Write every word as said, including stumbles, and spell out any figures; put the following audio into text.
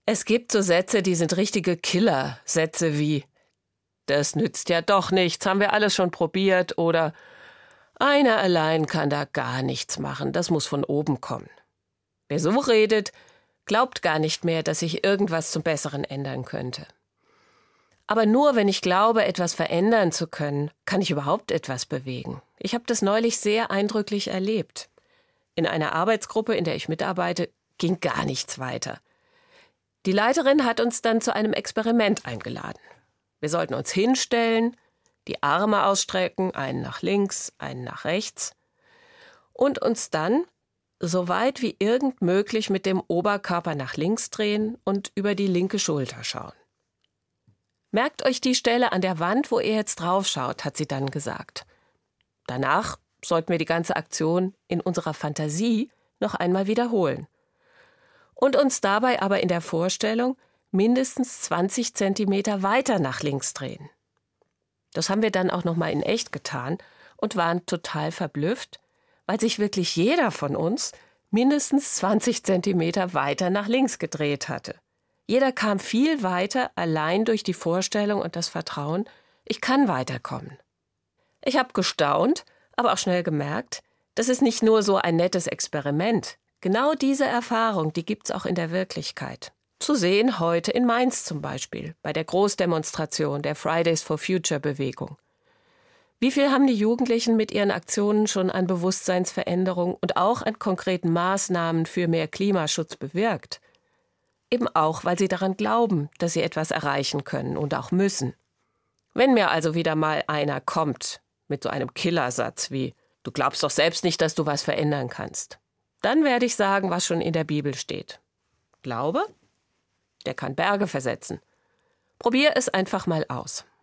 Es gibt so Sätze, die sind richtige Killer. Sätze wie: Das nützt ja doch nichts, haben wir alles schon probiert. Oder: Einer allein kann da gar nichts machen, das muss von oben kommen. Wer so redet, glaubt gar nicht mehr, dass sich irgendwas zum Besseren ändern könnte. Aber nur wenn ich glaube, etwas verändern zu können, kann ich überhaupt etwas bewegen. Ich habe das neulich sehr eindrücklich erlebt. In einer Arbeitsgruppe, in der ich mitarbeite, ging gar nichts weiter. Die Leiterin hat uns dann zu einem Experiment eingeladen. Wir sollten uns hinstellen, die Arme ausstrecken, einen nach links, einen nach rechts, und uns dann so weit wie irgend möglich mit dem Oberkörper nach links drehen und über die linke Schulter schauen. Merkt euch die Stelle an der Wand, wo ihr jetzt draufschaut, hat sie dann gesagt. Danach sollten wir die ganze Aktion in unserer Fantasie noch einmal wiederholen. Und uns dabei aber in der Vorstellung mindestens zwanzig Zentimeter weiter nach links drehen. Das haben wir dann auch noch mal in echt getan und waren total verblüfft, weil sich wirklich jeder von uns mindestens zwanzig Zentimeter weiter nach links gedreht hatte. Jeder kam viel weiter allein durch die Vorstellung und das Vertrauen, ich kann weiterkommen. Ich habe gestaunt, aber auch schnell gemerkt, das ist nicht nur so ein nettes Experiment. Genau diese Erfahrung, die gibt's auch in der Wirklichkeit. Zu sehen heute in Mainz zum Beispiel, bei der Großdemonstration der Fridays for Future Bewegung. Wie viel haben die Jugendlichen mit ihren Aktionen schon an Bewusstseinsveränderung und auch an konkreten Maßnahmen für mehr Klimaschutz bewirkt? Eben auch, weil sie daran glauben, dass sie etwas erreichen können und auch müssen. Wenn mir also wieder mal einer kommt mit so einem Killersatz wie: Du glaubst doch selbst nicht, dass du was verändern kannst, dann werde ich sagen, was schon in der Bibel steht. Glaube? Der kann Berge versetzen. Probier es einfach mal aus.